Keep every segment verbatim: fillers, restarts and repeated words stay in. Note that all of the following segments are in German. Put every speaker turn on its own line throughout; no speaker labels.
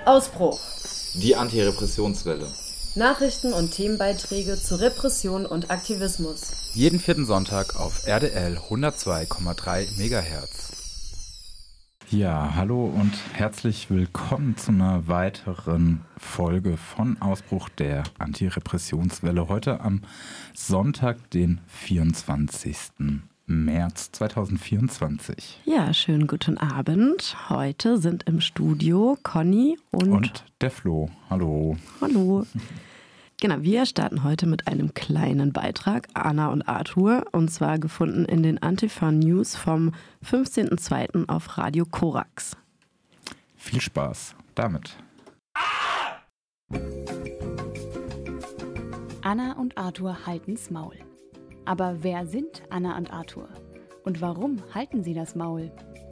Ausbruch.
Die Antirepressionswelle.
Nachrichten und Themenbeiträge zu Repression und Aktivismus.
Jeden vierten Sonntag auf R D L hundertzwei Komma drei Megahertz. Ja, hallo und herzlich willkommen zu einer weiteren Folge von Ausbruch der Antirepressionswelle. Heute am Sonntag, den vierundzwanzigsten März zweitausendvierundzwanzig.
Ja, schönen guten Abend. Heute sind im Studio Conny und,
und der Flo. Hallo.
Hallo. Genau, wir starten heute mit einem kleinen Beitrag, Anna und Arthur, und zwar gefunden in den Antifa News vom fünfzehnten zweiten auf Radio Korax.
Viel Spaß damit.
Anna und Arthur halten's Maul. Aber wer sind Anna und Arthur? Und warum halten sie das Maul?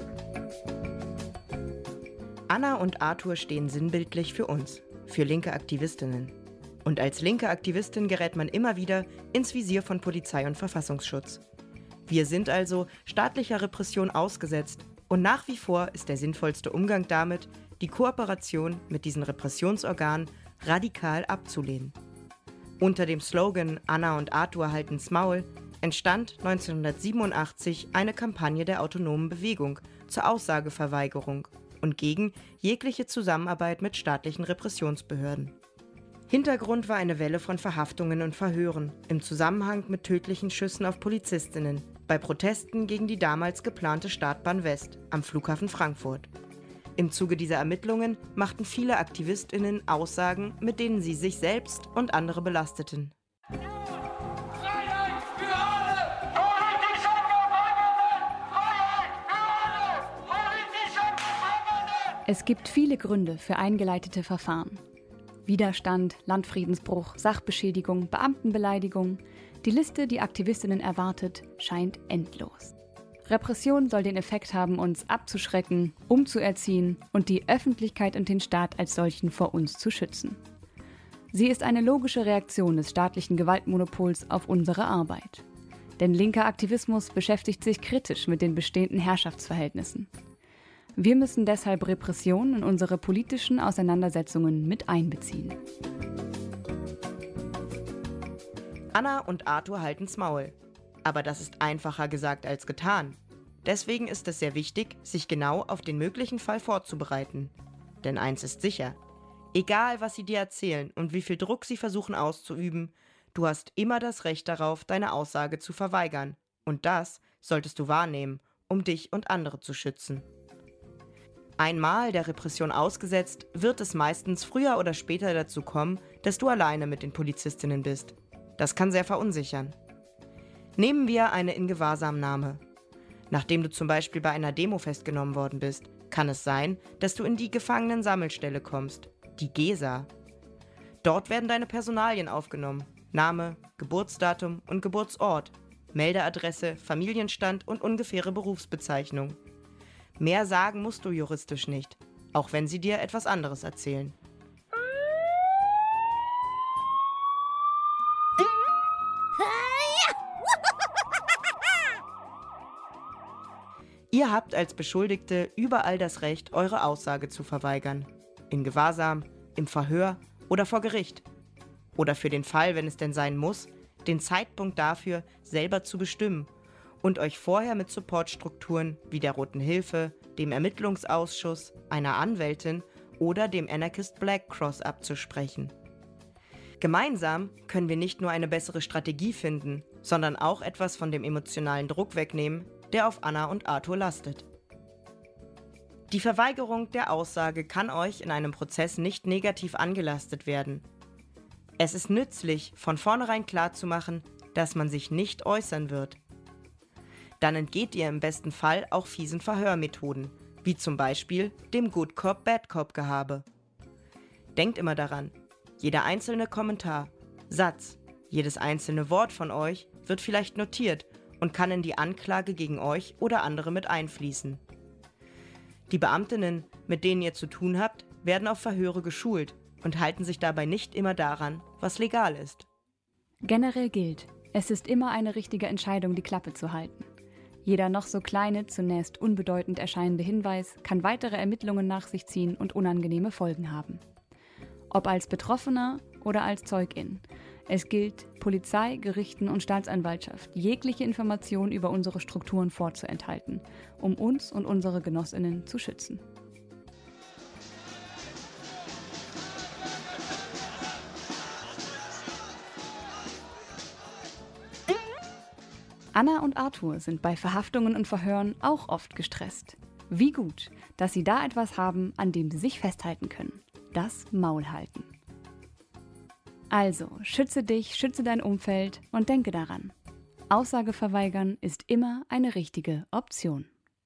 Anna und Arthur stehen sinnbildlich für uns, für linke Aktivistinnen. Und als linke Aktivistin gerät man immer wieder ins Visier von Polizei und Verfassungsschutz. Wir sind also staatlicher Repression ausgesetzt und nach wie vor ist der sinnvollste Umgang damit, die Kooperation mit diesen Repressionsorganen radikal abzulehnen. Unter dem Slogan Anna und Arthur halten's Maul entstand neunzehnhundertsiebenundachtzig eine Kampagne der autonomen Bewegung zur Aussageverweigerung und gegen jegliche Zusammenarbeit mit staatlichen Repressionsbehörden. Hintergrund war eine Welle von Verhaftungen und Verhören im Zusammenhang mit tödlichen Schüssen auf Polizistinnen bei Protesten gegen die damals geplante Startbahn West am Flughafen Frankfurt. Im Zuge dieser Ermittlungen machten viele AktivistInnen Aussagen, mit denen sie sich selbst und andere belasteten.
Freiheit für alle! Politische Freiheit für alle! Politische Gefangene!
Es gibt viele Gründe für eingeleitete Verfahren. Widerstand, Landfriedensbruch, Sachbeschädigung, Beamtenbeleidigung. Die Liste, die Aktivistinnen erwartet, scheint endlos. Repression soll den Effekt haben, uns abzuschrecken, umzuerziehen und die Öffentlichkeit und den Staat als solchen vor uns zu schützen. Sie ist eine logische Reaktion des staatlichen Gewaltmonopols auf unsere Arbeit. Denn linker Aktivismus beschäftigt sich kritisch mit den bestehenden Herrschaftsverhältnissen. Wir müssen deshalb Repression in unsere politischen Auseinandersetzungen mit einbeziehen.
Anna und Arthur halten's Maul. Aber das ist einfacher gesagt als getan. Deswegen ist es sehr wichtig, sich genau auf den möglichen Fall vorzubereiten. Denn eins ist sicher: Egal, was sie dir erzählen und wie viel Druck sie versuchen auszuüben, du hast immer das Recht darauf, deine Aussage zu verweigern. Und das solltest du wahrnehmen, um dich und andere zu schützen. Einmal der Repression ausgesetzt, wird es meistens früher oder später dazu kommen, dass du alleine mit den Polizistinnen bist. Das kann sehr verunsichern. Nehmen wir eine Ingewahrsamnahme. Nachdem du zum Beispiel bei einer Demo festgenommen worden bist, kann es sein, dass du in die Gefangenensammelstelle kommst, die Gesa. Dort werden deine Personalien aufgenommen: Name, Geburtsdatum und Geburtsort, Meldeadresse, Familienstand und ungefähre Berufsbezeichnung. Mehr sagen musst du juristisch nicht, auch wenn sie dir etwas anderes erzählen. Ihr habt als Beschuldigte überall das Recht, eure Aussage zu verweigern. In Gewahrsam, im Verhör oder vor Gericht. Oder für den Fall, wenn es denn sein muss, den Zeitpunkt dafür selber zu bestimmen und euch vorher mit Supportstrukturen wie der Roten Hilfe, dem Ermittlungsausschuss, einer Anwältin oder dem Anarchist Black Cross abzusprechen. Gemeinsam können wir nicht nur eine bessere Strategie finden, sondern auch etwas von dem emotionalen Druck wegnehmen, der auf Anna und Arthur lastet. Die Verweigerung der Aussage kann euch in einem Prozess nicht negativ angelastet werden. Es ist nützlich, von vornherein klarzumachen, dass man sich nicht äußern wird. Dann entgeht ihr im besten Fall auch fiesen Verhörmethoden, wie zum Beispiel dem Good Cop, Bad Cop Gehabe. Denkt immer daran, jeder einzelne Kommentar, Satz, jedes einzelne Wort von euch wird vielleicht notiert und kann in die Anklage gegen euch oder andere mit einfließen. Die Beamtinnen, mit denen ihr zu tun habt, werden auf Verhöre geschult und halten sich dabei nicht immer daran, was legal ist.
Generell gilt, es ist immer eine richtige Entscheidung, die Klappe zu halten. Jeder noch so kleine, zunächst unbedeutend erscheinende Hinweis kann weitere Ermittlungen nach sich ziehen und unangenehme Folgen haben. Ob als Betroffener oder als Zeugin. Es gilt, Polizei, Gerichten und Staatsanwaltschaft jegliche Information über unsere Strukturen vorzuenthalten, um uns und unsere GenossInnen zu schützen. Anna und Arthur sind bei Verhaftungen und Verhören auch oft gestresst. Wie gut, dass sie da etwas haben, an dem sie sich festhalten können. Das Maul halten. Also, schütze dich, schütze dein Umfeld und denke daran. Aussage verweigern ist immer eine richtige Option.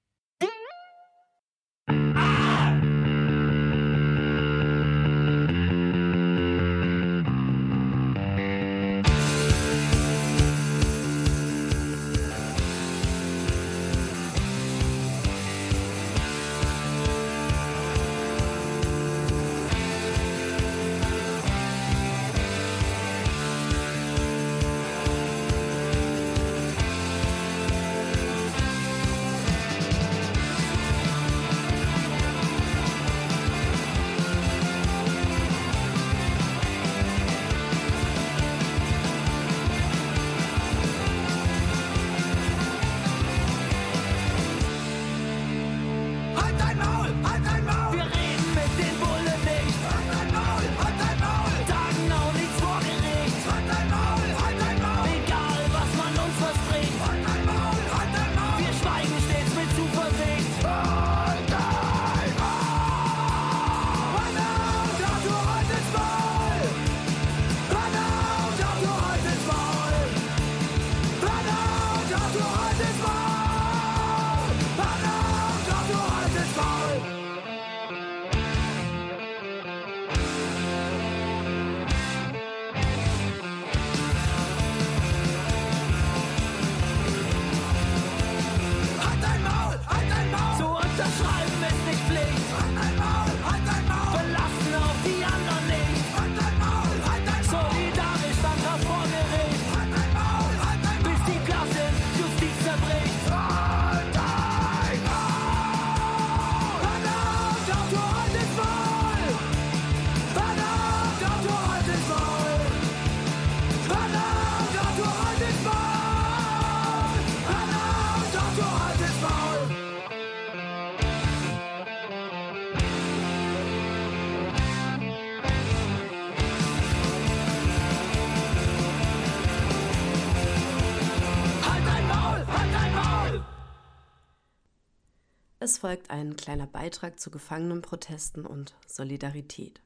Es folgt ein kleiner Beitrag zu Gefangenenprotesten und Solidarität.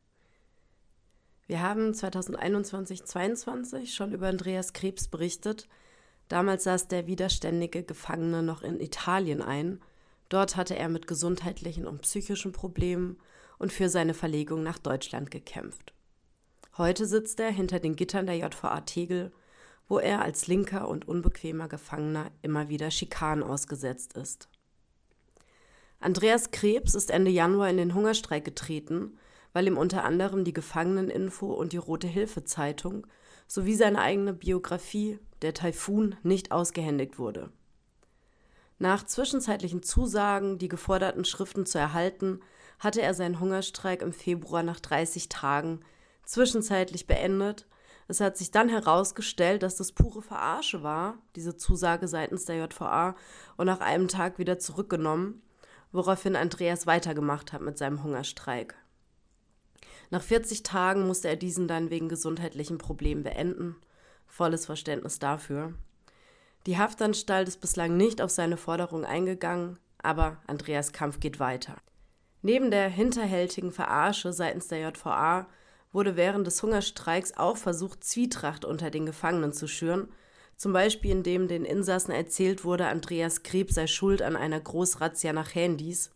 Wir haben zweitausendeinundzwanzig zweiundzwanzig schon über Andreas Krebs berichtet. Damals saß der widerständige Gefangene noch in Italien ein. Dort hatte er mit gesundheitlichen und psychischen Problemen und für seine Verlegung nach Deutschland gekämpft. Heute sitzt er hinter den Gittern der J V A Tegel, wo er als linker und unbequemer Gefangener immer wieder Schikanen ausgesetzt ist. Andreas Krebs ist Ende Januar in den Hungerstreik getreten, weil ihm unter anderem die Gefangeneninfo und die Rote-Hilfe-Zeitung sowie seine eigene Biografie, der Taifun, nicht ausgehändigt wurde. Nach zwischenzeitlichen Zusagen, die geforderten Schriften zu erhalten, hatte er seinen Hungerstreik im Februar nach dreißig Tagen zwischenzeitlich beendet. Es hat sich dann herausgestellt, dass das pure Verarsche war, diese Zusage seitens der J V A, und nach einem Tag wieder zurückgenommen, woraufhin Andreas weitergemacht hat mit seinem Hungerstreik. Nach vierzig Tagen musste er diesen dann wegen gesundheitlichen Problemen beenden. Volles Verständnis dafür. Die Haftanstalt ist bislang nicht auf seine Forderung eingegangen, aber Andreas' Kampf geht weiter. Neben der hinterhältigen Verarsche seitens der J V A wurde während des Hungerstreiks auch versucht, Zwietracht unter den Gefangenen zu schüren, zum Beispiel indem den Insassen erzählt wurde, Andreas Krebs sei schuld an einer Großrazzia nach Handys.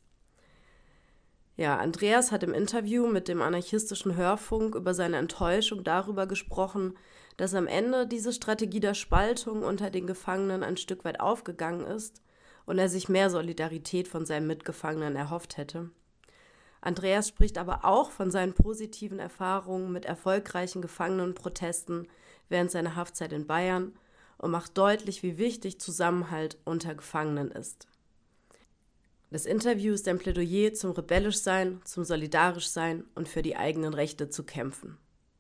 Ja, Andreas hat im Interview mit dem anarchistischen Hörfunk über seine Enttäuschung darüber gesprochen, dass am Ende diese Strategie der Spaltung unter den Gefangenen ein Stück weit aufgegangen ist und er sich mehr Solidarität von seinen Mitgefangenen erhofft hätte. Andreas spricht aber auch von seinen positiven Erfahrungen mit erfolgreichen Gefangenenprotesten während seiner Haftzeit in Bayern und macht deutlich, wie wichtig Zusammenhalt unter Gefangenen ist. Das Interview ist ein Plädoyer zum Rebellischsein, zum Solidarischsein und für die eigenen Rechte zu kämpfen.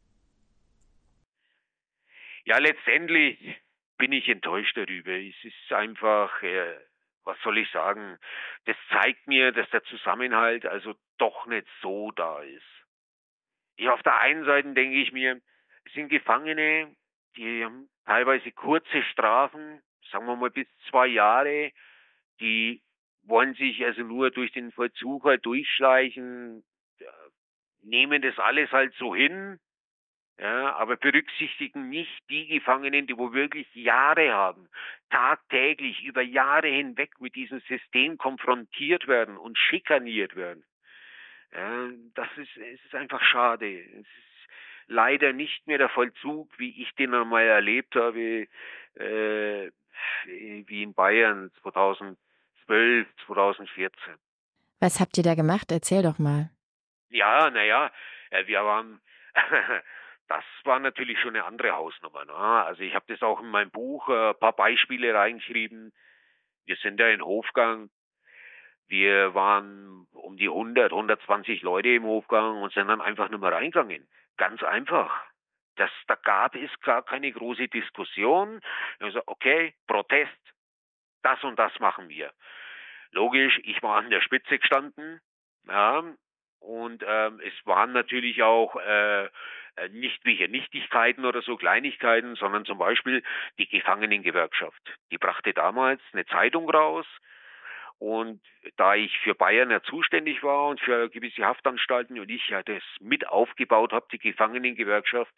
Ja, letztendlich bin ich enttäuscht darüber. Es ist einfach, äh, was soll ich sagen, das zeigt mir, dass der Zusammenhalt also doch nicht so da ist. Ich, auf der einen Seite denke ich mir, es sind Gefangene, die haben teilweise kurze Strafen, sagen wir mal bis zwei Jahre, die wollen sich also nur durch den Vollzug halt durchschleichen, nehmen das alles halt so hin, ja, aber berücksichtigen nicht die Gefangenen, die wo wirklich Jahre haben, tagtäglich über Jahre hinweg mit diesem System konfrontiert werden und schikaniert werden. Ja, das ist, es ist einfach schade. Es ist leider nicht mehr der Vollzug, wie ich den einmal erlebt habe, äh, wie in Bayern zweitausendzwölf, zweitausendvierzehn.
Was habt ihr da gemacht? Erzähl doch mal.
Ja, naja, wir waren, das war natürlich schon eine andere Hausnummer. Ne? Also ich habe das auch in meinem Buch äh, ein paar Beispiele reingeschrieben. Wir sind da in Hofgang. Wir waren um die hundert, hundertzwanzig Leute im Hofgang und sind dann einfach nicht mehr reingegangen. Ganz einfach. Das, da gab es gar keine große Diskussion. Also okay, Protest, das und das machen wir. Logisch, ich war an der Spitze gestanden, ja, und ähm, es waren natürlich auch äh, nicht welche Nichtigkeiten oder so Kleinigkeiten, sondern zum Beispiel die Gefangenengewerkschaft. Die brachte damals eine Zeitung raus. Und da ich für Bayern ja zuständig war und für gewisse Haftanstalten und ich ja das mit aufgebaut habe, die Gefangenengewerkschaft,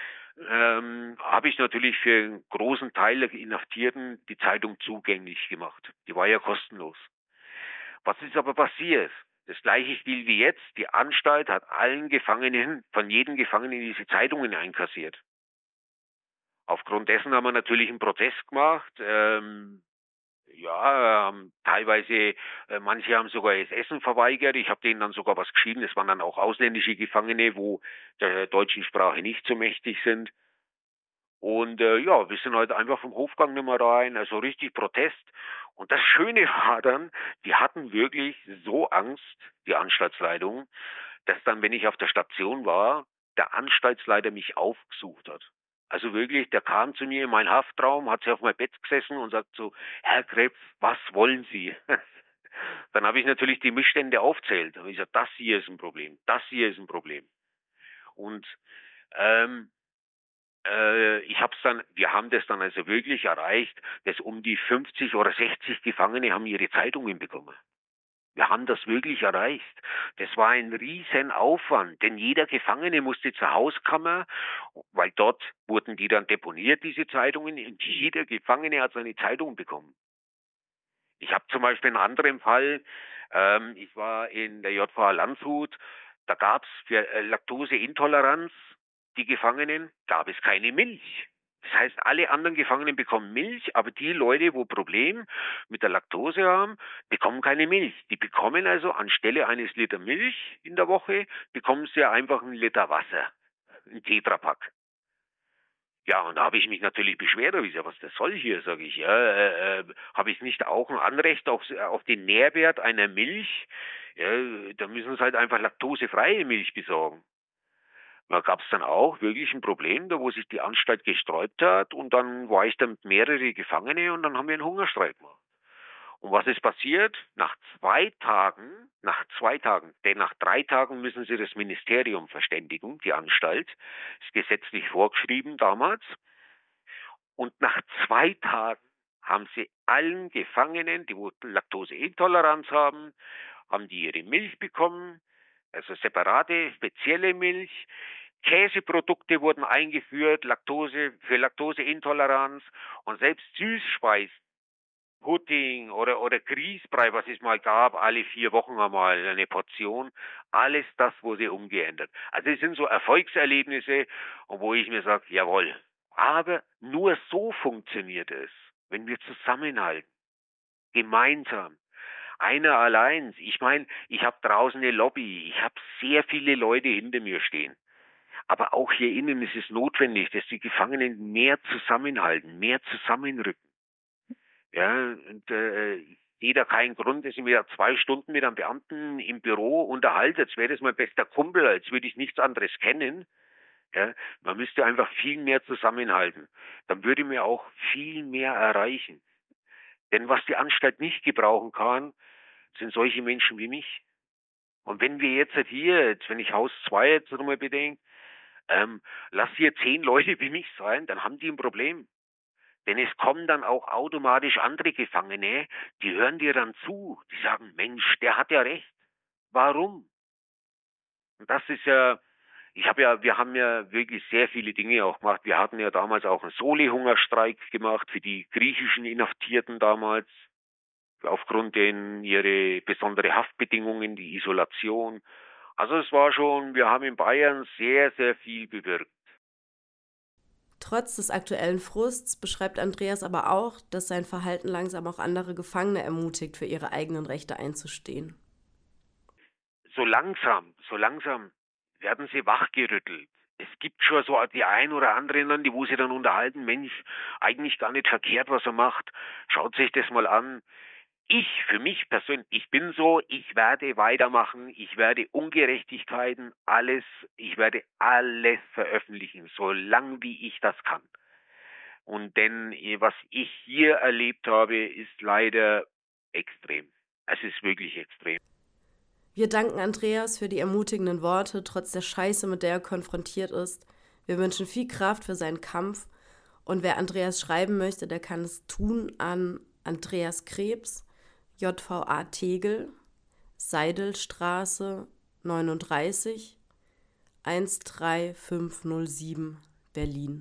ähm, habe ich natürlich für einen großen Teil der Inhaftierten die Zeitung zugänglich gemacht. Die war ja kostenlos. Was ist aber passiert? Das gleiche Spiel wie jetzt. Die Anstalt hat allen Gefangenen, von jedem Gefangenen diese Zeitungen einkassiert. Aufgrund dessen haben wir natürlich einen Protest gemacht. Ähm, Ja, ähm, teilweise, äh, manche haben sogar das Essen verweigert. Ich habe denen dann sogar was geschrieben. Es waren dann auch ausländische Gefangene, wo der deutschen Sprache nicht so mächtig sind. Und äh, ja, wir sind halt einfach vom Hofgang nicht mehr rein, also richtig Protest. Und das Schöne war dann, die hatten wirklich so Angst, die Anstaltsleitung, dass dann, wenn ich auf der Station war, der Anstaltsleiter mich aufgesucht hat. Also wirklich, der kam zu mir in meinen Haftraum, hat sich auf mein Bett gesessen und sagt so, Herr Krebs, was wollen Sie? Dann habe ich natürlich die Missstände aufzählt. Da habe ich gesagt, das hier ist ein Problem, das hier ist ein Problem. Und ähm, äh, ich habe es dann, wir haben das dann also wirklich erreicht, dass um die fünfzig oder sechzig Gefangene haben ihre Zeitungen bekommen. Wir haben das wirklich erreicht. Das war ein riesen Aufwand, denn jeder Gefangene musste zur Hauskammer, weil dort wurden die dann deponiert, diese Zeitungen, und jeder Gefangene hat seine Zeitung bekommen. Ich habe zum Beispiel einen anderen Fall, ähm, ich war in der J V A Landshut, da gab es für äh, Laktoseintoleranz, die Gefangenen, gab es keine Milch. Das heißt, alle anderen Gefangenen bekommen Milch, aber die Leute, wo Problem mit der Laktose haben, bekommen keine Milch. Die bekommen also anstelle eines Liter Milch in der Woche, bekommen sie einfach einen Liter Wasser, ein Tetrapack. Ja, und da habe ich mich natürlich beschwert, habe ich gesagt, was das soll hier, sage ich. Ja, äh, äh, habe ich nicht auch ein Anrecht auf, auf den Nährwert einer Milch? Ja, da müssen sie halt einfach laktosefreie Milch besorgen. Da gab es dann auch wirklich ein Problem, da wo sich die Anstalt gesträubt hat, und dann war ich dann mit mehrere Gefangene und dann haben wir einen Hungerstreik gemacht. Und was ist passiert? Nach zwei Tagen, nach zwei Tagen, denn nach drei Tagen müssen sie das Ministerium verständigen, die Anstalt, ist gesetzlich vorgeschrieben damals. Und nach zwei Tagen haben sie allen Gefangenen, die Laktoseintoleranz haben, haben die ihre Milch bekommen, also separate, spezielle Milch. Käseprodukte wurden eingeführt, Laktose für Laktoseintoleranz, und selbst Süßspeisen, Pudding oder, oder Grießbrei, was es mal gab, alle vier Wochen einmal eine Portion, alles das wurde umgeändert. Also es sind so Erfolgserlebnisse, wo ich mir sage, jawohl, aber nur so funktioniert es, wenn wir zusammenhalten, gemeinsam. Einer allein, ich meine, ich habe draußen eine Lobby, ich habe sehr viele Leute hinter mir stehen. Aber auch hier innen ist es notwendig, dass die Gefangenen mehr zusammenhalten, mehr zusammenrücken. Ja, und äh, ich sehe da keinen Grund, dass ich mir zwei Stunden mit einem Beamten im Büro unterhalte, als wäre das mein bester Kumpel, als würde ich nichts anderes kennen. Ja, man müsste einfach viel mehr zusammenhalten. Dann würde man auch viel mehr erreichen. Denn was die Anstalt nicht gebrauchen kann, sind solche Menschen wie mich. Und wenn wir jetzt hier, jetzt wenn ich Haus zwei jetzt nochmal bedenke, ähm, lass hier zehn Leute wie mich sein, dann haben die ein Problem. Denn es kommen dann auch automatisch andere Gefangene, die hören dir dann zu, die sagen, Mensch, der hat ja recht. Warum? Und das ist ja, ich habe ja, wir haben ja wirklich sehr viele Dinge auch gemacht. Wir hatten ja damals auch einen Soli-Hungerstreik gemacht für die griechischen Inhaftierten damals, aufgrund denen ihre besondere Haftbedingungen, die Isolation. Also es war schon, wir haben in Bayern sehr, sehr viel bewirkt.
Trotz des aktuellen Frusts beschreibt Andreas aber auch, dass sein Verhalten langsam auch andere Gefangene ermutigt, für ihre eigenen Rechte einzustehen.
So langsam, so langsam werden sie wachgerüttelt. Es gibt schon so die ein oder anderen, die wo sie dann unterhalten, Mensch, eigentlich gar nicht verkehrt, was er macht. Schaut sich das mal an. Ich, für mich persönlich, ich bin so, ich werde weitermachen, ich werde Ungerechtigkeiten, alles, ich werde alles veröffentlichen, solange wie ich das kann. Und denn, was ich hier erlebt habe, ist leider extrem. Es ist wirklich extrem.
Wir danken Andreas für die ermutigenden Worte, trotz der Scheiße, mit der er konfrontiert ist. Wir wünschen viel Kraft für seinen Kampf. Und wer Andreas schreiben möchte, der kann es tun an Andreas Krebs, J V A Tegel, Seidelstraße neununddreißig, eins drei fünf null sieben, Berlin.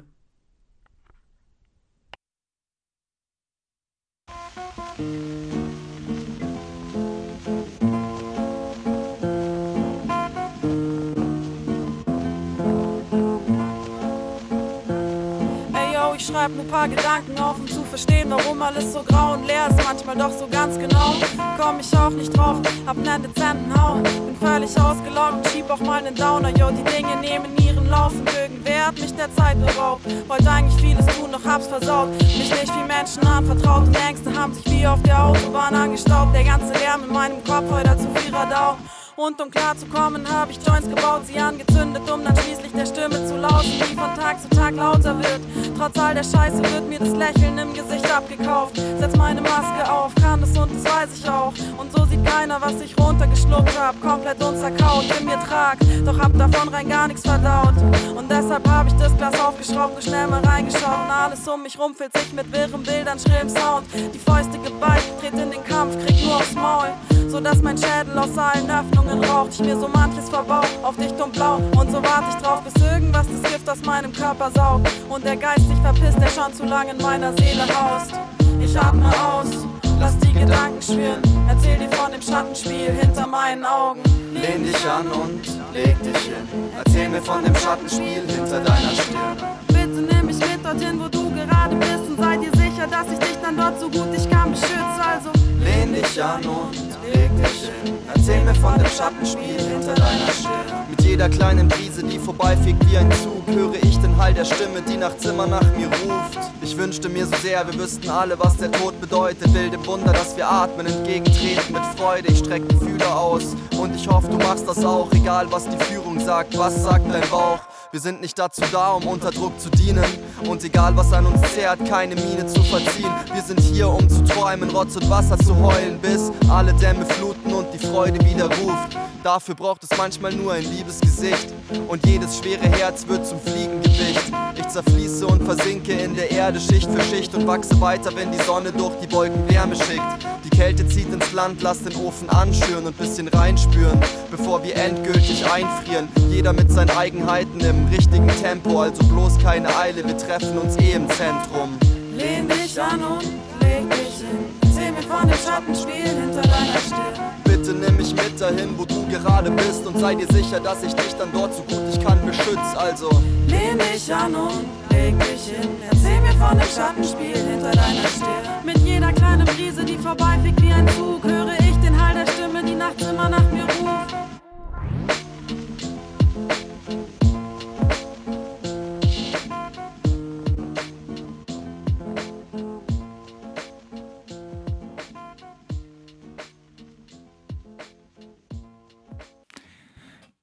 Ich schreib nur paar Gedanken auf, um zu verstehen, warum alles so grau und leer ist, manchmal doch so ganz genau. Komm ich auch nicht drauf, hab nen dezenten Hau, bin völlig ausgelaugt, schieb auch mal nen Downer, yo, die Dinge nehmen ihren Lauf und irgendwer hat mich der Zeit beraubt. Wollte eigentlich vieles tun, doch hab's versaut, mich nicht wie Menschen anvertraut und Ängste haben sich wie auf der Autobahn angestaubt. Der ganze Lärm in meinem Kopf, heute zu viel Radau. Und um klar zu kommen, hab ich Joints gebaut, sie angezündet, um dann schließlich der Stimme zu lauschen, die von Tag zu Tag lauter wird. Trotz all der Scheiße wird mir das Lächeln im Gesicht abgekauft. Setz meine Maske auf, kann das und das weiß ich auch. Und so sieht keiner, was ich runtergeschluckt hab, komplett unzerkaut, in mir trag, doch hab davon rein gar nichts verdaut. Und deshalb hab ich das Glas aufgeschraubt und schnell mal reingeschaut. Und alles um mich rum füllt sich mit wirren Bildern, schrillem Sound. Die Fäuste geballt, dreht in den Kampf, krieg nur aufs Maul. So dass mein Schädel aus allen Öffnungen raucht, ich mir so manches verbaut, auf dicht und blau. Und so warte ich drauf, bis irgendwas das Gift aus meinem Körper saugt. Und der Geist sich verpisst, der schon zu lang in meiner Seele haust. Ich atme aus, lass die Gedanken schwirren, erzähl dir von dem Schattenspiel hinter meinen Augen.
Lehn dich an und leg dich hin, erzähl mir von dem Schattenspiel hinter deiner Stirn.
Bitte nimm mich mit dorthin, wo du gerade bist, und sei dir sicher, dass ich dich dann dort so gut ich kann beschütze. Also
lehn dich an und leg dich hin, erzähl mir von dem Schattenspiel hinter deiner Stirn. Mit jeder kleinen Brise, die vorbeifegt wie ein Zug, höre ich den Hall der Stimme, die nachts immer nach mir ruft. Ich wünschte mir so sehr, wir wüssten alle, was der Tod bedeutet. Wilde Wunder, dass wir atmen, entgegentreten mit Freude. Ich streck die Fühler aus und ich hoffe, du machst das auch. Egal, was die Führung sagt, was sagt dein Bauch. Wir sind nicht dazu da, um unter Druck zu dienen. Und egal, was an uns zehrt, keine Miene zu verziehen. Wir sind hier, um zu träumen, Rotz und Wasser zu heulen, bis alle Dämme fluten und die Freude wieder ruft. Dafür braucht es manchmal nur ein liebes Gesicht. Und jedes schwere Herz wird zum Fliegengewicht. Ich zerfließe und versinke in der Erde Schicht für Schicht und wachse weiter, wenn die Sonne durch die Wolken Wärme schickt. Die Kälte zieht ins Land, lass den Ofen anschüren und bisschen reinspüren, bevor wir endgültig einfrieren. Jeder mit seinen Eigenheiten im richtigen Tempo, also bloß keine Eile, wir treffen uns eh im Zentrum.
Lehn dich an und leg dich hin, erzähl mir von dem Schattenspiel hinter deiner Stirn.
Bitte nimm mich mit dahin, wo du gerade bist, und sei dir sicher, dass ich dich dann dort so gut ich kann beschütze. Also
lehn dich an und leg dich hin, erzähl mir von dem Schattenspiel hinter deiner Stirn. Mit jeder kleinen Brise, die vorbeifegt wie ein Zug, höre ich den Hall der Stimme, die nachts immer nach mir ruft.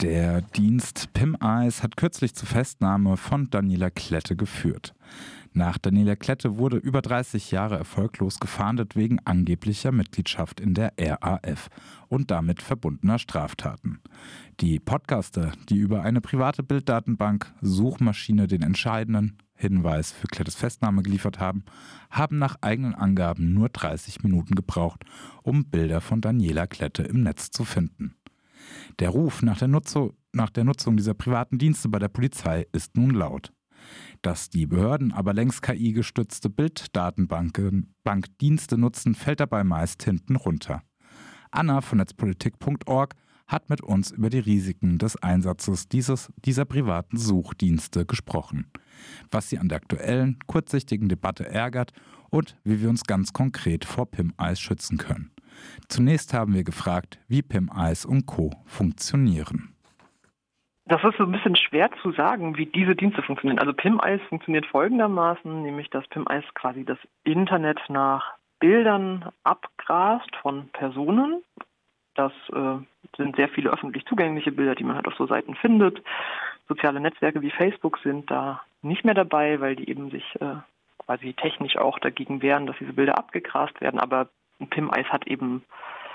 Der Dienst P I M Eyes hat kürzlich zur Festnahme von Daniela Klette geführt. Nach Daniela Klette wurde über dreißig Jahre erfolglos gefahndet wegen angeblicher Mitgliedschaft in der R A F und damit verbundener Straftaten. Die Podcaster, die über eine private Bilddatenbank Suchmaschine den entscheidenden Hinweis für Klettes Festnahme geliefert haben, haben nach eigenen Angaben nur dreißig Minuten gebraucht, um Bilder von Daniela Klette im Netz zu finden. Der Ruf nach der, Nutzung, nach der Nutzung dieser privaten Dienste bei der Polizei ist nun laut. Dass die Behörden aber längst K I-gestützte Bilddatenbankdienste nutzen, fällt dabei meist hinten runter. Anna von netzpolitik punkt org hat mit uns über die Risiken des Einsatzes dieses, dieser privaten Suchdienste gesprochen, was sie an der aktuellen, kurzsichtigen Debatte ärgert und wie wir uns ganz konkret vor P I M Eyes schützen können. Zunächst haben wir gefragt, wie P I M Eyes und Co. funktionieren.
Das ist so ein bisschen schwer zu sagen, wie diese Dienste funktionieren. Also P I M Eyes funktioniert folgendermaßen, nämlich dass P I M Eyes quasi das Internet nach Bildern abgrast von Personen. Das äh, sind sehr viele öffentlich zugängliche Bilder, die man halt auf so Seiten findet. Soziale Netzwerke wie Facebook sind da nicht mehr dabei, weil die eben sich äh, quasi technisch auch dagegen wehren, dass diese Bilder abgegrast werden. Aber P I M Eyes hat eben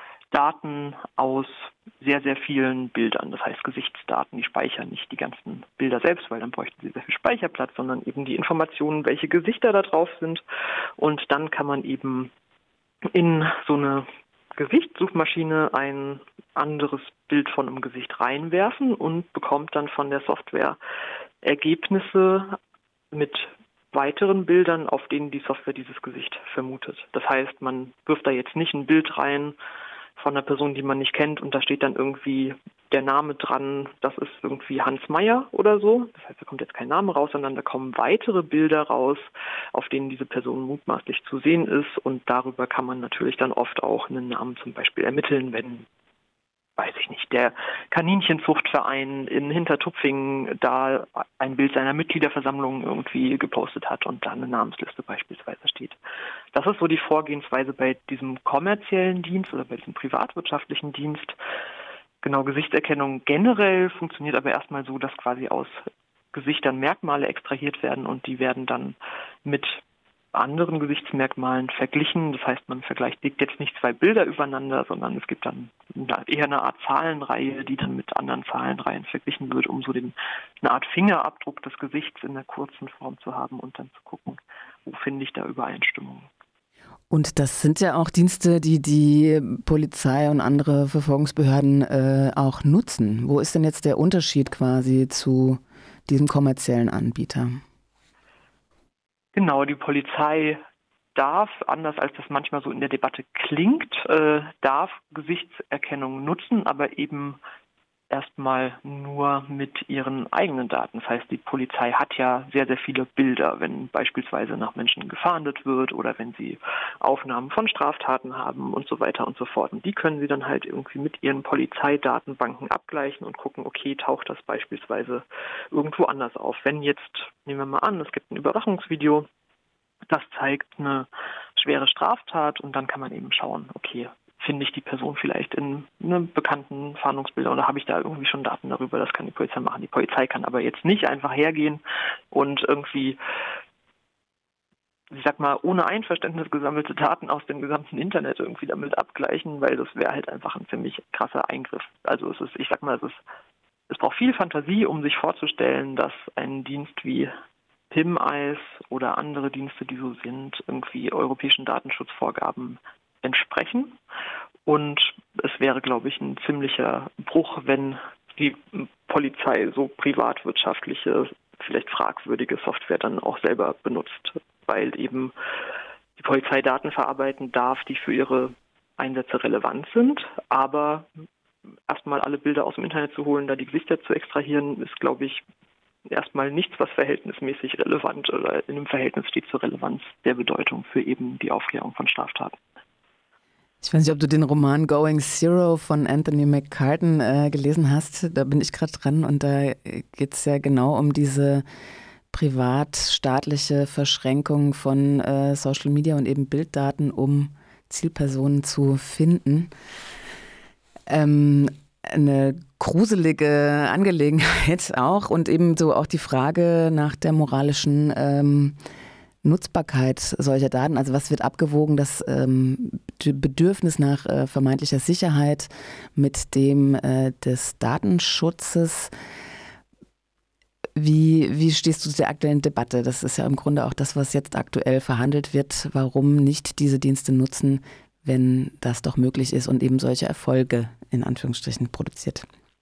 Daten aus sehr, sehr vielen Bildern. Das heißt Gesichtsdaten, die speichern nicht die ganzen Bilder selbst, weil dann bräuchten sie sehr viel Speicherplatz, sondern eben die Informationen, welche Gesichter da drauf sind. Und dann kann man eben in so eine Gesichtssuchmaschine ein anderes Bild von einem Gesicht reinwerfen und bekommt dann von der Software Ergebnisse mit weiteren Bildern, auf denen die Software dieses Gesicht vermutet. Das heißt, man wirft da jetzt nicht ein Bild rein von einer Person, die man nicht kennt und da steht dann irgendwie der Name dran, das ist irgendwie Hans Meyer oder so. Das heißt, da kommt jetzt kein Name raus, sondern da kommen weitere Bilder raus, auf denen diese Person mutmaßlich zu sehen ist und darüber kann man natürlich dann oft auch einen Namen zum Beispiel ermitteln, wenn, weiß ich nicht, der Kaninchenzuchtverein in Hintertupfingen da ein Bild seiner Mitgliederversammlung irgendwie gepostet hat und da eine Namensliste beispielsweise steht. Das ist so die Vorgehensweise bei diesem kommerziellen Dienst oder bei diesem privatwirtschaftlichen Dienst. Genau, Gesichtserkennung generell funktioniert aber erstmal so, dass quasi aus Gesichtern Merkmale extrahiert werden und die werden dann mit anderen Gesichtsmerkmalen verglichen. Das heißt, man vergleicht, legt jetzt nicht zwei Bilder übereinander, sondern es gibt dann eher eine Art Zahlenreihe, die dann mit anderen Zahlenreihen verglichen wird, um so den, eine Art Fingerabdruck des Gesichts in der kurzen Form zu haben und dann zu gucken, wo finde ich da Übereinstimmungen.
Und das sind ja auch Dienste, die die Polizei und andere Verfolgungsbehörden äh, auch nutzen. Wo ist denn jetzt der Unterschied quasi zu diesem kommerziellen Anbieter?
Genau, die Polizei darf, anders als das manchmal so in der Debatte klingt, äh, darf Gesichtserkennung nutzen, aber eben erstmal nur mit ihren eigenen Daten. Das heißt, die Polizei hat ja sehr, sehr viele Bilder, wenn beispielsweise nach Menschen gefahndet wird oder wenn sie Aufnahmen von Straftaten haben und so weiter und so fort. Und die können sie dann halt irgendwie mit ihren Polizeidatenbanken abgleichen und gucken, okay, taucht das beispielsweise irgendwo anders auf. Wenn jetzt, nehmen wir mal an, es gibt ein Überwachungsvideo, das zeigt eine schwere Straftat und dann kann man eben schauen, okay, finde ich die Person vielleicht in einem bekannten Fahndungsbilder oder habe ich da irgendwie schon Daten darüber, das kann die Polizei machen. Die Polizei kann aber jetzt nicht einfach hergehen und irgendwie, ich sag mal, ohne Einverständnis gesammelte Daten aus dem gesamten Internet irgendwie damit abgleichen, weil das wäre halt einfach ein ziemlich krasser Eingriff. Also es ist, ich sag mal, es ist, es braucht viel Fantasie, um sich vorzustellen, dass ein Dienst wie P I M Eyes oder andere Dienste, die so sind, irgendwie europäischen Datenschutzvorgaben entsprechen. Und es wäre, glaube ich, ein ziemlicher Bruch, wenn die Polizei so privatwirtschaftliche, vielleicht fragwürdige Software dann auch selber benutzt, weil eben die Polizei Daten verarbeiten darf, die für ihre Einsätze relevant sind. Aber erstmal alle Bilder aus dem Internet zu holen, da die Gesichter zu extrahieren, ist, glaube ich, erstmal nichts, was verhältnismäßig relevant oder in einem Verhältnis steht zur Relevanz der Bedeutung für eben die Aufklärung von Straftaten.
Ich weiß nicht, ob du den Roman Going Zero von Anthony McCartan äh, gelesen hast. Da bin ich gerade dran und da geht es ja genau um diese privatstaatliche Verschränkung von äh, Social Media und eben Bilddaten, um Zielpersonen zu finden. Ähm, eine gruselige Angelegenheit auch und ebenso auch die Frage nach der moralischen ähm, Nutzbarkeit solcher Daten. Also was wird abgewogen, das ähm, Bedürfnis nach äh, vermeintlicher Sicherheit mit dem äh, des Datenschutzes. Wie, wie stehst du zu der aktuellen Debatte? Das ist ja im Grunde auch das, was jetzt aktuell verhandelt wird. Warum nicht diese Dienste nutzen, wenn das doch möglich ist und eben solche Erfolge in Anführungsstrichen produziert?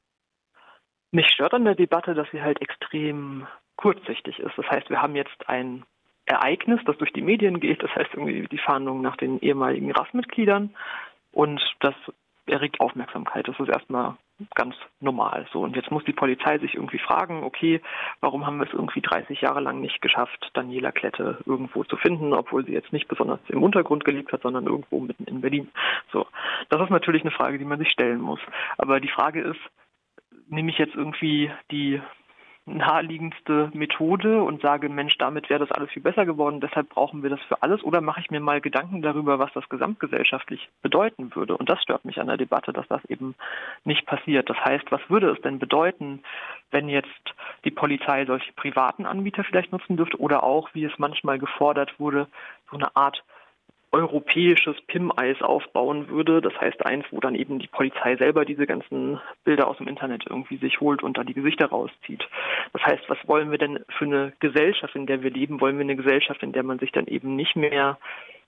Mich stört an der Debatte, dass sie halt extrem kurzsichtig ist. Das heißt, wir haben jetzt ein Ereignis, das durch die Medien geht. Das heißt irgendwie die Fahndung nach den ehemaligen R A F-Mitgliedern. Und das erregt Aufmerksamkeit. Das ist erstmal ganz normal so. Und jetzt muss die Polizei sich irgendwie fragen, okay, warum haben wir es irgendwie dreißig Jahre lang nicht geschafft, Daniela Klette irgendwo zu finden, obwohl sie jetzt nicht besonders im Untergrund gelebt hat, sondern irgendwo mitten in Berlin. So, das ist natürlich eine Frage, die man sich stellen muss. Aber die Frage ist, nehme ich jetzt irgendwie die naheliegendste Methode und sage, Mensch, damit wäre das alles viel besser geworden, deshalb brauchen wir das für alles, oder mache ich mir mal Gedanken darüber, was das gesamtgesellschaftlich bedeuten würde? Und das stört mich an der Debatte, dass das eben nicht passiert. Das heißt, was würde es denn bedeuten, wenn jetzt die Polizei solche privaten Anbieter vielleicht nutzen dürfte oder auch, wie es manchmal gefordert wurde, so eine Art europäisches P I M-Eis aufbauen würde. Das heißt eins, wo dann eben die Polizei selber diese ganzen Bilder aus dem Internet irgendwie sich holt und da die Gesichter rauszieht. Das heißt, was wollen wir denn für eine Gesellschaft, in der wir leben? Wollen wir eine Gesellschaft, in der man sich dann eben nicht mehr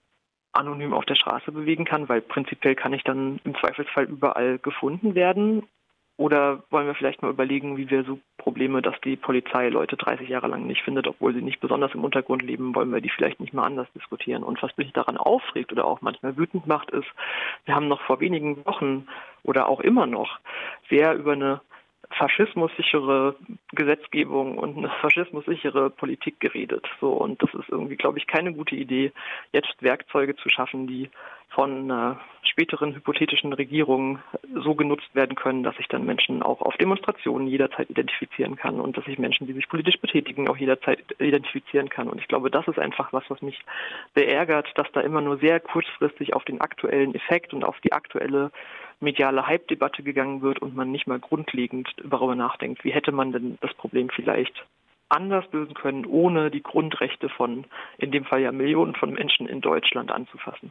anonym auf der Straße bewegen kann, weil prinzipiell kann ich dann im Zweifelsfall überall gefunden werden? Oder wollen wir vielleicht mal überlegen, wie wir so Probleme, dass die Polizei Leute dreißig Jahre lang nicht findet, obwohl sie nicht besonders im Untergrund leben, wollen wir die vielleicht nicht mal anders diskutieren? Und was mich daran aufregt oder auch manchmal wütend macht, ist, wir haben noch vor wenigen Wochen oder auch immer noch sehr über eine faschismussichere Gesetzgebung und eine faschismussichere Politik geredet. So, und das ist irgendwie, glaube ich, keine gute Idee, jetzt Werkzeuge zu schaffen, die von äh, späteren hypothetischen Regierungen so genutzt werden können, dass ich dann Menschen auch auf Demonstrationen jederzeit identifizieren kann und dass ich Menschen, die sich politisch betätigen, auch jederzeit identifizieren kann. Und ich glaube, das ist einfach was, was mich beärgert, dass da immer nur sehr kurzfristig auf den aktuellen Effekt und auf die aktuelle mediale Hype-Debatte gegangen wird und man nicht mal grundlegend darüber nachdenkt, wie hätte man denn das Problem vielleicht anders lösen können, ohne die Grundrechte von, in dem Fall ja Millionen von Menschen in Deutschland anzufassen.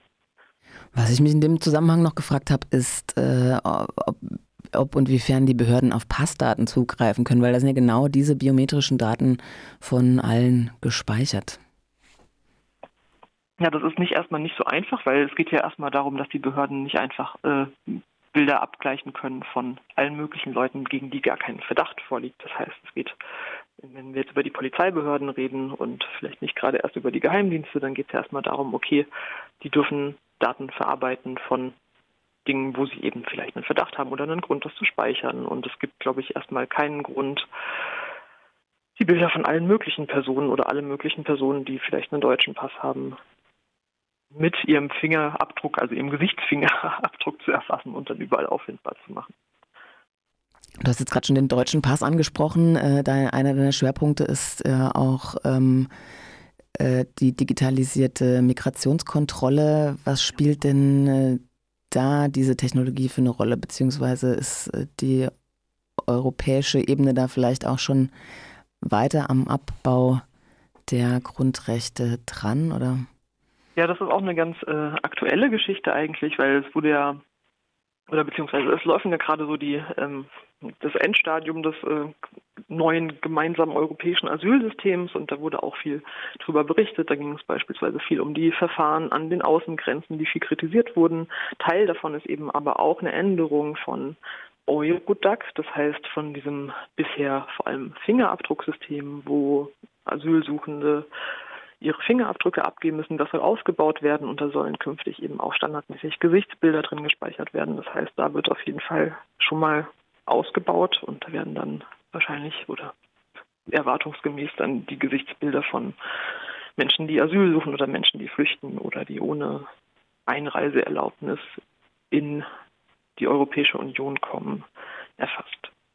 Was ich mich in dem Zusammenhang noch gefragt habe, ist, äh, ob, ob und wiefern die Behörden auf Passdaten zugreifen können, weil da sind ja genau diese biometrischen Daten von allen gespeichert.
Ja, das ist nicht erstmal nicht so einfach, weil es geht ja erstmal darum, dass die Behörden nicht einfach äh, Bilder abgleichen können von allen möglichen Leuten, gegen die gar kein Verdacht vorliegt. Das heißt, es geht, wenn wir jetzt über die Polizeibehörden reden und vielleicht nicht gerade erst über die Geheimdienste, dann geht es ja erstmal darum, okay, die dürfen Daten verarbeiten von Dingen, wo sie eben vielleicht einen Verdacht haben oder einen Grund, das zu speichern. Und es gibt, glaube ich, erstmal keinen Grund, die Bilder von allen möglichen Personen oder alle möglichen Personen, die vielleicht einen deutschen Pass haben, mit ihrem Fingerabdruck, also ihrem Gesichtsfingerabdruck zu erfassen und dann überall auffindbar zu machen.
Du hast jetzt gerade schon den deutschen Pass angesprochen. Äh, dein, einer deiner Schwerpunkte ist äh, auch ähm, äh, die digitalisierte Migrationskontrolle. Was spielt denn äh, da diese Technologie für eine Rolle? Beziehungsweise ist äh, die europäische Ebene da vielleicht auch schon weiter am Abbau der Grundrechte dran, oder?
Ja, das ist auch eine ganz äh, aktuelle Geschichte eigentlich, weil es wurde ja, oder beziehungsweise es laufen ja gerade so die ähm, das Endstadium des äh, neuen gemeinsamen europäischen Asylsystems und da wurde auch viel drüber berichtet. Da ging es beispielsweise viel um die Verfahren an den Außengrenzen, die viel kritisiert wurden. Teil davon ist eben aber auch eine Änderung von Eurodac, das heißt von diesem bisher vor allem Fingerabdrucksystem, wo Asylsuchende ihre Fingerabdrücke abgeben müssen, das soll ausgebaut werden und da sollen künftig eben auch standardmäßig Gesichtsbilder drin gespeichert werden. Das heißt, da wird auf jeden Fall schon mal ausgebaut und da werden dann wahrscheinlich oder erwartungsgemäß dann die Gesichtsbilder von Menschen, die Asyl suchen oder Menschen, die flüchten oder die ohne Einreiseerlaubnis in die Europäische Union kommen, erfasst.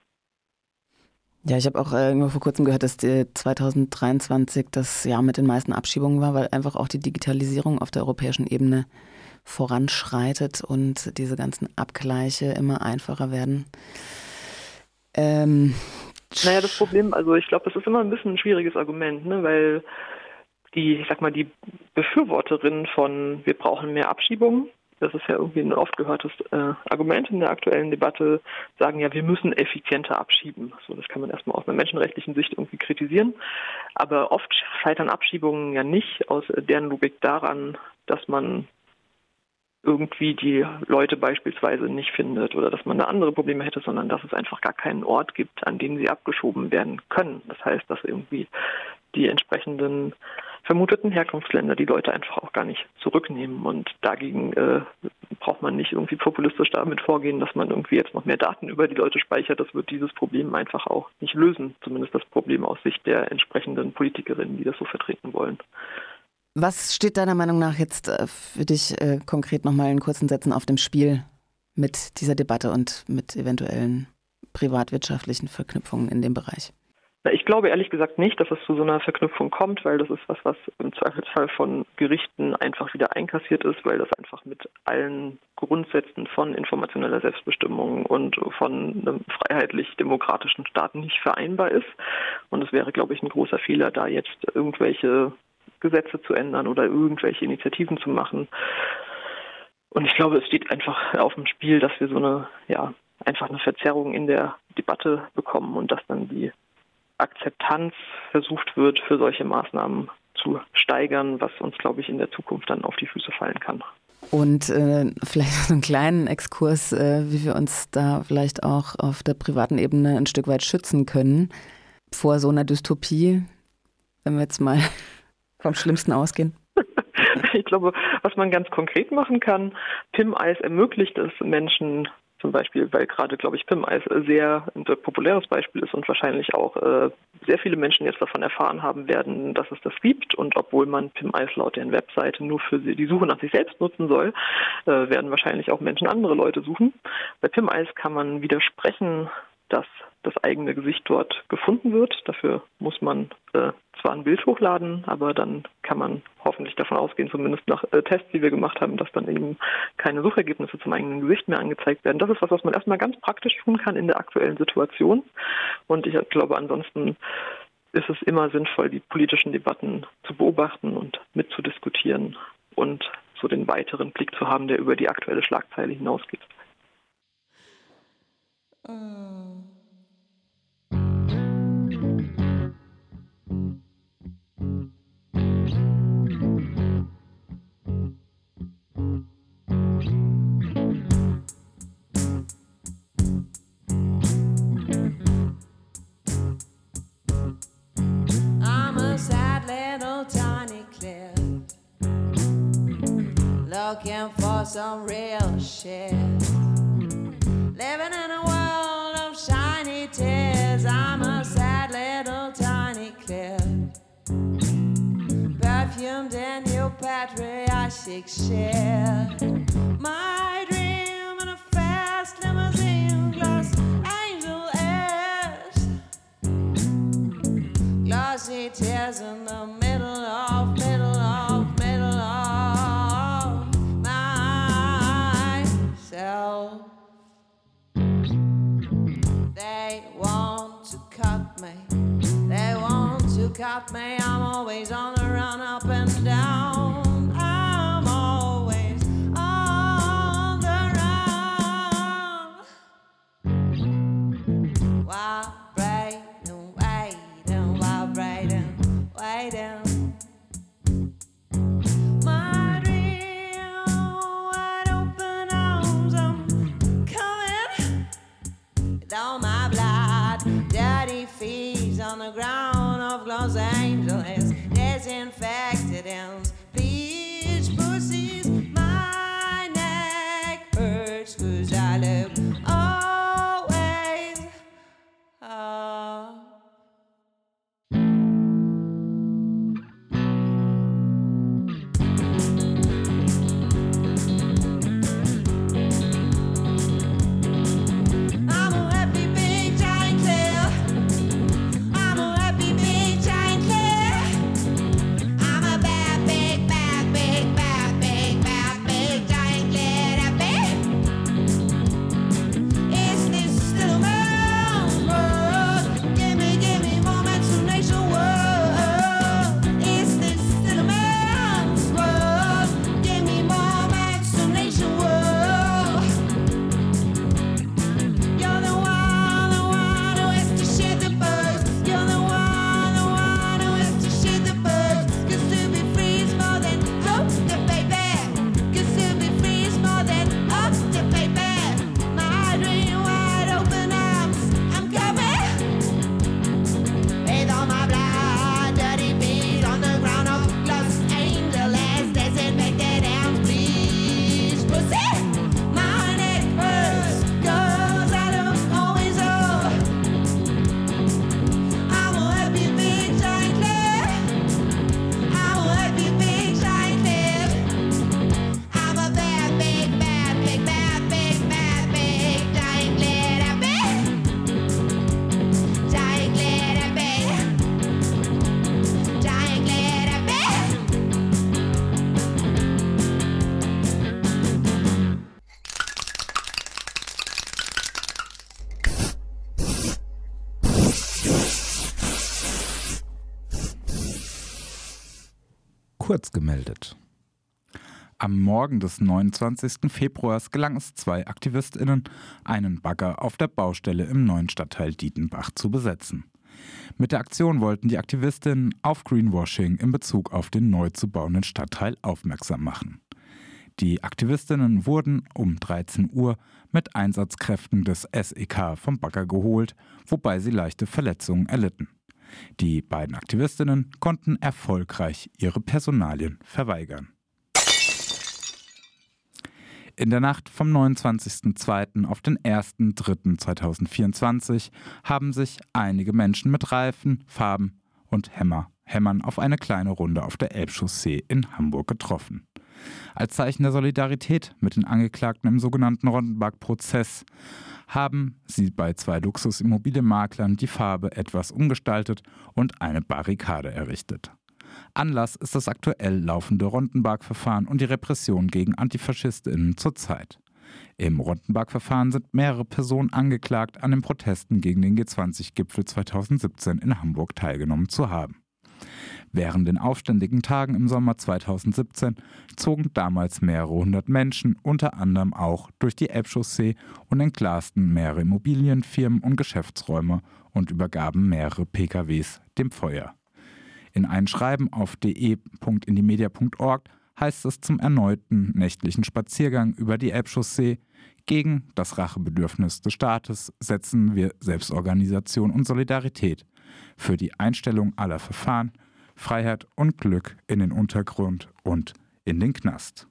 Ja, ich habe auch äh, nur vor kurzem gehört, dass die zwanzig dreiundzwanzig das Jahr mit den meisten Abschiebungen war, weil einfach auch die Digitalisierung auf der europäischen Ebene voranschreitet und diese ganzen Abgleiche immer einfacher werden. Ähm,
naja, das Problem, also ich glaube, das ist immer ein bisschen ein schwieriges Argument, ne, weil die, ich sag mal, die Befürworterinnen von wir brauchen mehr Abschiebungen, das ist ja irgendwie ein oft gehörtes äh, Argument in der aktuellen Debatte, sagen ja, wir müssen effizienter abschieben. So, das kann man erstmal aus einer menschenrechtlichen Sicht irgendwie kritisieren. Aber oft scheitern Abschiebungen ja nicht aus deren Logik daran, dass man irgendwie die Leute beispielsweise nicht findet oder dass man da andere Probleme hätte, sondern dass es einfach gar keinen Ort gibt, an dem sie abgeschoben werden können. Das heißt, dass irgendwie die entsprechenden vermuteten Herkunftsländer die Leute einfach auch gar nicht zurücknehmen. Und dagegen äh, braucht man nicht irgendwie populistisch damit vorgehen, dass man irgendwie jetzt noch mehr Daten über die Leute speichert. Das wird dieses Problem einfach auch nicht lösen. Zumindest das Problem aus Sicht der entsprechenden Politikerinnen, die das so vertreten wollen.
Was steht deiner Meinung nach jetzt äh, für dich äh, konkret nochmal in kurzen Sätzen auf dem Spiel mit dieser Debatte und mit eventuellen privatwirtschaftlichen Verknüpfungen in dem Bereich?
Ich glaube ehrlich gesagt nicht, dass es zu so einer Verknüpfung kommt, weil das ist was, was im Zweifelsfall von Gerichten einfach wieder einkassiert ist, weil das einfach mit allen Grundsätzen von informationeller Selbstbestimmung und von einem freiheitlich-demokratischen Staat nicht vereinbar ist. Und es wäre, glaube ich, ein großer Fehler, da jetzt irgendwelche Gesetze zu ändern oder irgendwelche Initiativen zu machen. Und ich glaube, es steht einfach auf dem Spiel, dass wir so eine, ja, einfach eine Verzerrung in der Debatte bekommen und dass dann die Akzeptanz versucht wird, für solche Maßnahmen zu steigern, was uns, glaube ich, in der Zukunft dann auf die Füße fallen kann.
Und äh, vielleicht so einen kleinen Exkurs, äh, wie wir uns da vielleicht auch auf der privaten Ebene ein Stück weit schützen können vor so einer Dystopie, wenn wir jetzt mal vom Schlimmsten ausgehen.
Ich glaube, was man ganz konkret machen kann, PimEis ermöglicht es Menschen, zum Beispiel, weil gerade, glaube ich, PimEis sehr ein sehr populäres Beispiel ist und wahrscheinlich auch äh, sehr viele Menschen jetzt davon erfahren haben werden, dass es das gibt. Und obwohl man PimEis laut deren Webseite nur für die Suche nach sich selbst nutzen soll, äh, werden wahrscheinlich auch Menschen andere Leute suchen. Bei PimEis kann man widersprechen, dass das eigene Gesicht dort gefunden wird. Dafür muss man äh, zwar ein Bild hochladen, aber dann kann man hoffentlich davon ausgehen, zumindest nach äh, Tests, die wir gemacht haben, dass dann eben keine Suchergebnisse zum eigenen Gesicht mehr angezeigt werden. Das ist was, was man erstmal ganz praktisch tun kann in der aktuellen Situation. Und ich glaube, ansonsten ist es immer sinnvoll, die politischen Debatten zu beobachten und mitzudiskutieren und so den weiteren Blick zu haben, der über die aktuelle Schlagzeile hinausgeht. Mm.
I'm a sad little tiny cliff, looking for some real shit. Living in a world of shiny tears, I'm a sad little tiny cliff, perfumed in your patriotic shit. My dream in a fast limousine, glass angel airs, glossy tears in the middle of, middle of, middle of myself. They want to cut me, they want to cut me. I'm always on the run, up and down. I'm always on the run. Vibrating, waiting, vibrating, waiting. My dream, wide open arms, I'm coming. All my blood, dirty feet on the ground of Los Angeles, disinfected ends, peach pussies. My neck hurts 'cause I look always up. I'm a happy big giant cliff. I'm a happy big giant cliff.
kurz gemeldet. Am Morgen des neunundzwanzigsten Februars gelang es zwei AktivistInnen, einen Bagger auf der Baustelle im neuen Stadtteil Dietenbach zu besetzen. Mit der Aktion wollten die AktivistInnen auf Greenwashing in Bezug auf den neu zu bauenden Stadtteil aufmerksam machen. Die AktivistInnen wurden um dreizehn Uhr mit Einsatzkräften des S E K vom Bagger geholt, wobei sie leichte Verletzungen erlitten. Die beiden AktivistInnen konnten erfolgreich ihre Personalien verweigern. In der Nacht vom neunundzwanzigsten zweiten auf den ersten dritten zweitausendvierundzwanzig haben sich einige Menschen mit Reifen, Farben und Hämmer, Hämmern auf eine kleine Runde auf der Elbchaussee in Hamburg getroffen. Als Zeichen der Solidarität mit den Angeklagten im sogenannten Rondenbach-Prozess haben sie bei zwei Luxusimmobilienmaklern die Farbe etwas umgestaltet und eine Barrikade errichtet. Anlass ist das aktuell laufende Rondenbach-Verfahren und die Repression gegen AntifaschistInnen zurzeit. Im Rondenbach-Verfahren sind mehrere Personen angeklagt, an den Protesten gegen den G zwanzig Gipfel zweitausendsiebzehn in Hamburg teilgenommen zu haben. Während den aufständigen Tagen im Sommer zweitausendsiebzehn zogen damals mehrere hundert Menschen, unter anderem auch durch die Elbchaussee, und entglasten mehrere Immobilienfirmen und Geschäftsräume und übergaben mehrere P K Ws dem Feuer. In einem Schreiben auf de punkt indimedia punkt org heißt es zum erneuten nächtlichen Spaziergang über die Elbchaussee: Gegen das Rachebedürfnis des Staates setzen wir Selbstorganisation und Solidarität für die Einstellung aller Verfahren, Freiheit und Glück in den Untergrund und in den Knast.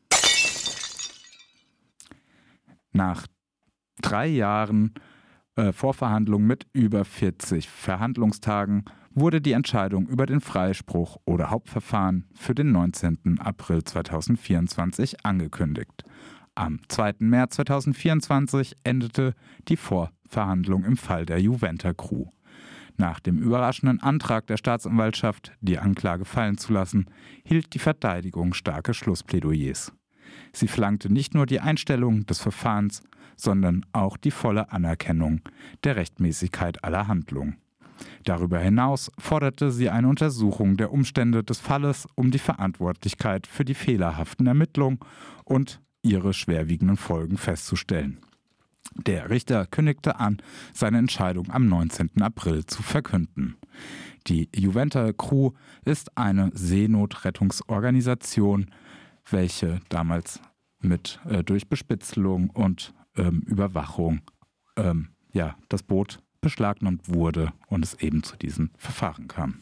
Nach drei Jahren äh, Vorverhandlungen mit über vierzig Verhandlungstagen wurde die Entscheidung über den Freispruch oder Hauptverfahren für den neunzehnten April zweitausendvierundzwanzig angekündigt. Am zweiten März zweitausendvierundzwanzig endete die Vorverhandlung im Fall der Juventa Crew. Nach dem überraschenden Antrag der Staatsanwaltschaft, die Anklage fallen zu lassen, hielt die Verteidigung starke Schlussplädoyers. Sie verlangte nicht nur die Einstellung des Verfahrens, sondern auch die volle Anerkennung der Rechtmäßigkeit aller Handlungen. Darüber hinaus forderte sie eine Untersuchung der Umstände des Falles, um die Verantwortlichkeit für die fehlerhaften Ermittlungen und ihre schwerwiegenden Folgen festzustellen. Der Richter kündigte an, seine Entscheidung am neunzehnten April zu verkünden. Die Juventa Crew ist eine Seenotrettungsorganisation, welche damals mit äh, durch Bespitzelung und ähm, Überwachung ähm, ja, das Boot beschlagnahmt wurde und es eben zu diesen Verfahren kam.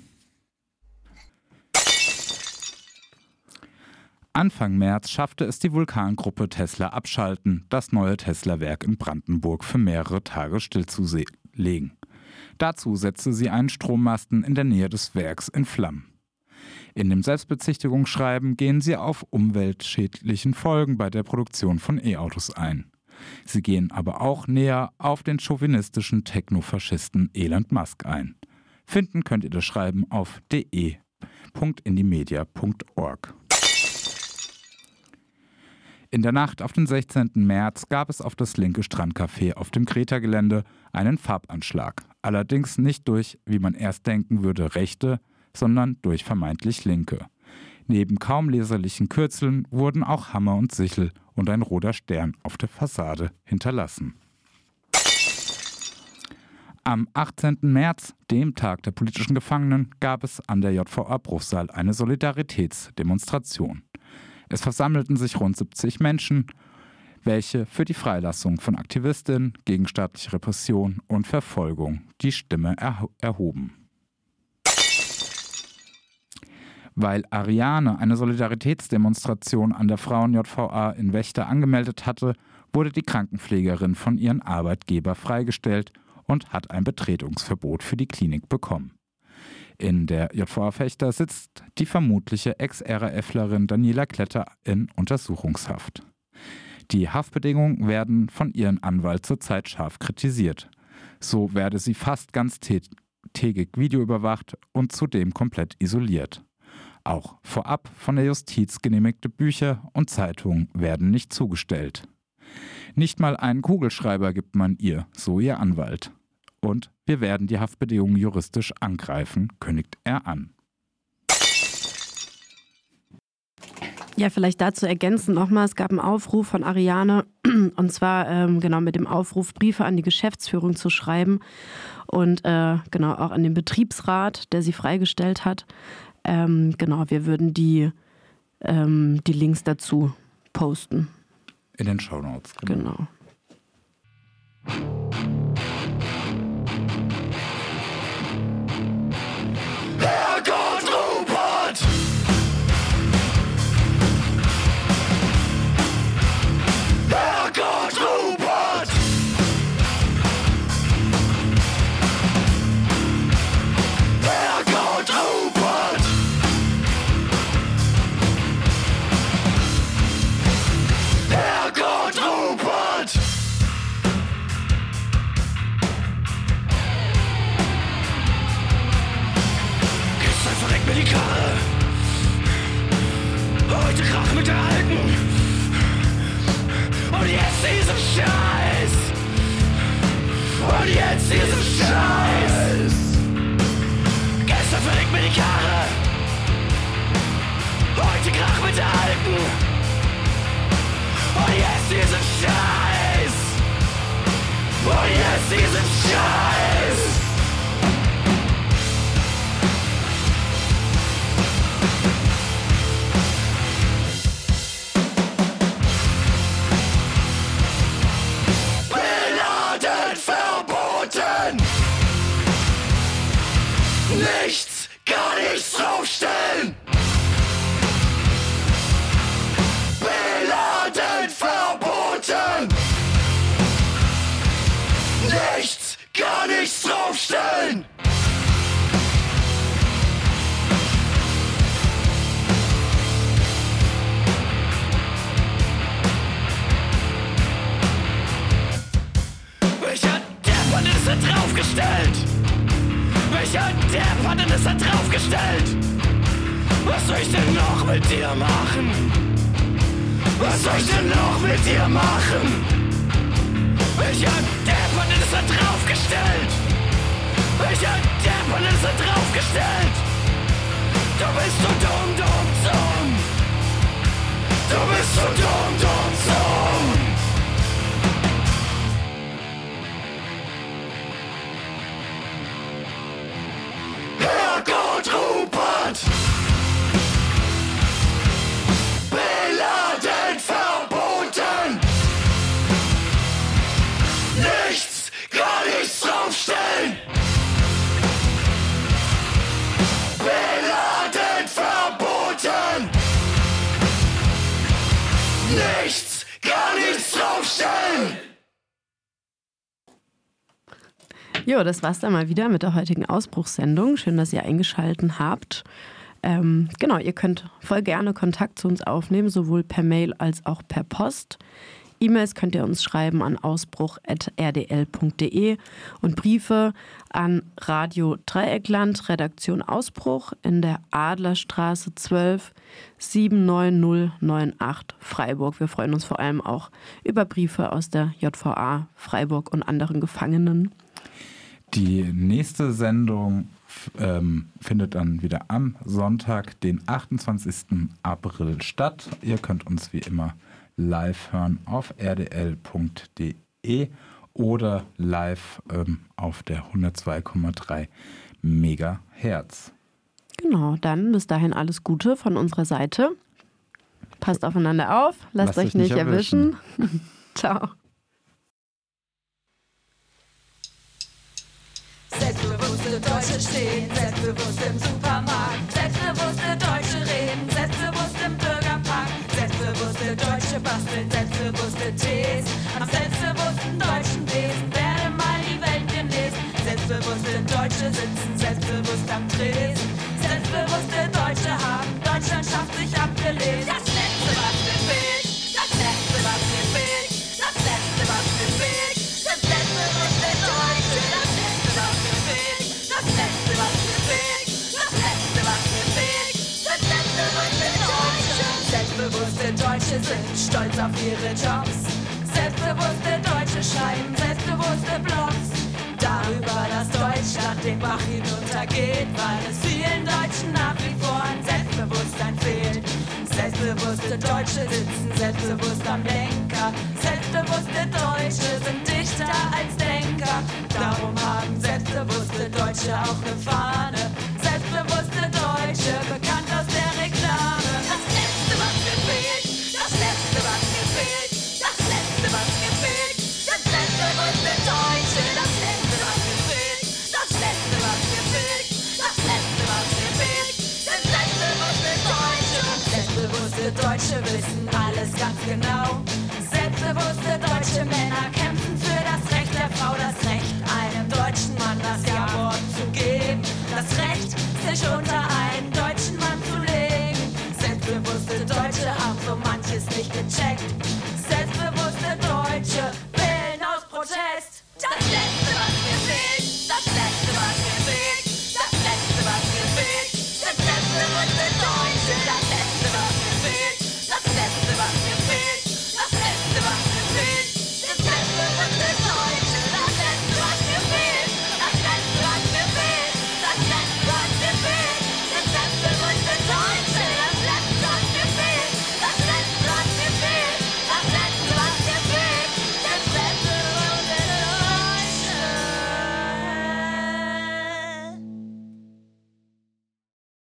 Anfang März schaffte es die Vulkangruppe Tesla Abschalten, das neue Tesla-Werk in Brandenburg für mehrere Tage stillzulegen. Dazu setzte sie einen Strommasten in der Nähe des Werks in Flammen. In dem Selbstbezichtigungsschreiben gehen sie auf umweltschädlichen Folgen bei der Produktion von E-Autos ein. Sie gehen aber auch näher auf den chauvinistischen Technofaschisten Elon Musk ein. Finden könnt ihr das Schreiben auf de punkt indimedia punkt org. In der Nacht auf den sechzehnten März gab es auf das linke Strandcafé auf dem Greta-Gelände einen Farbanschlag. Allerdings nicht durch, wie man erst denken würde, Rechte, sondern durch vermeintlich Linke. Neben kaum leserlichen Kürzeln wurden auch Hammer und Sichel und ein roter Stern auf der Fassade hinterlassen. Am achtzehnten März, dem Tag der politischen Gefangenen, gab es an der J V A Bruchsal eine Solidaritätsdemonstration. Es versammelten sich rund siebzig Menschen, welche für die Freilassung von Aktivistinnen gegen staatliche Repression und Verfolgung die Stimme erho- erhoben. Weil Ariane eine Solidaritätsdemonstration an der Frauen-J V A in Wächter angemeldet hatte, wurde die Krankenpflegerin von ihrem Arbeitgeber freigestellt und hat ein Betretungsverbot für die Klinik bekommen. In der J V A Fechter sitzt die vermutliche Ex-R A Flerin Daniela Kletter in Untersuchungshaft. Die Haftbedingungen werden von ihrem Anwalt zurzeit scharf kritisiert. So werde sie fast ganztägig videoüberwacht und zudem komplett isoliert. Auch vorab von der Justiz genehmigte Bücher und Zeitungen werden nicht zugestellt. Nicht mal einen Kugelschreiber gibt man ihr, so ihr Anwalt. Und wir werden die Haftbedingungen juristisch angreifen, kündigt er an.
Ja, vielleicht dazu ergänzen nochmal, es gab einen Aufruf von Ariane und zwar ähm, genau mit dem Aufruf, Briefe an die Geschäftsführung zu schreiben und äh, genau auch an den Betriebsrat, der sie freigestellt hat. Ähm, genau, wir würden die, ähm, die Links dazu posten.
In den Shownotes. Genau.
genau.
Herrgott, Rupert! Herrgott, Rupert! Herrgott, Rupert! Herrgott, Rupert! Gestern verreckt mir die Karre. Heute Krach mit der Alten. Und jetzt dieser Scheiß. Und jetzt dieser Scheiß. Gestern verreckt mir die Karre. Heute Krach mit der Alten. Und jetzt dieser Scheiß. Und jetzt dieser Scheiß. Beladen verboten. Nichts, gar nichts draufstellen. Beladen verboten. Nichts, gar nichts draufstellen. Welcher Depp hat das da draufgestellt? Welcher Depp hat das da draufgestellt? Was soll ich denn noch mit dir machen? Was soll ich denn noch mit dir machen? Welcher Depp hat das da draufgestellt? Welcher Depp hat das da draufgestellt? Du bist so dumm, dumm, dumm. Du bist so dumm, dumm, dumm. Herrgott, Rupert! Beladen verboten! Nichts, gar nichts draufstellen! Beladen verboten! Nichts, gar nichts draufstellen!
Jo, das war's dann mal wieder mit der heutigen Ausbruchssendung. Schön, dass ihr eingeschaltet habt. Ähm, genau, ihr könnt voll gerne Kontakt zu uns aufnehmen, sowohl per Mail als auch per Post. E-Mails könnt ihr uns schreiben an ausbruch at r d l punkt d e und Briefe an Radio Dreieckland, Redaktion Ausbruch in der Adlerstraße zwölf sieben neun null neun acht Freiburg. Wir freuen uns vor allem auch über Briefe aus der J V A Freiburg und anderen Gefangenen.
Die nächste Sendung ähm, findet dann wieder am Sonntag, den achtundzwanzigsten April statt. Ihr könnt uns wie immer live hören auf r d l punkt d e oder live ähm, auf der hundertzwei Komma drei Megahertz.
Genau, dann bis dahin alles Gute von unserer Seite. Passt aufeinander auf, lasst, lasst euch nicht erwischen. erwischen. Ciao.
Selbstbewusste Deutsche stehen, selbstbewusst im Supermarkt. Selbstbewusste Deutsche reden, selbstbewusst im Bürgerpark. Selbstbewusste Deutsche basteln, selbstbewusste Tees. Am selbstbewussten deutschen Wesen werde mal die Welt genesen. Selbstbewusste Deutsche sitzen selbstbewusst am Tresen. Selbstbewusste Deutsche haben Deutschland schafft sich abgelehnt. Das Letzte, was mir fehlt, das Letzte, was mir fehlt, das Letzte, was mir fehlt, sind selbstbewusste Deutsche. Das Letzte, was mir fehlt, das Letzte, was mir fehlt, sind selbstbewusste Deutsche. Selbstbewusste Deutsche sind stolz auf ihre Jobs. Selbstbewusste Deutsche schreiben selbstbewusste Blogs darüber, dass Deutschland den Bach hinuntergeht, weil es vielen Deutschen nach wie vor an Selbstbewusstsein fehlt. Selbstbewusste Deutsche sitzen selbstbewusst am Lenker. Selbstbewusste Deutsche sind dichter als Denker. Darum haben selbstbewusste Deutsche auch eine Fahne. Selbstbewusste Deutsche, bekannt aus der Reklame. Das Letzte, was mir fehlt, das Letzte, was mir fehlt, das Letzte, was mir fehlt, sind selbstbewusste Deutsche. Das Letzte, was mir fehlt, das Letzte, was mir fehlt, das Letzte, was mir fehlt, sind selbstbewusste Deutsche. Selbstbewusste Deutsche wissen alles ganz genau. Selbstbewusste deutsche Männer kämpfen für das Recht der Frau, das Recht, einem deutschen Mann das Ja-Wort zu geben, das Recht, sich unter einen deutschen Mann zu legen. Selbstbewusste Deutsche haben so manches nicht gecheckt.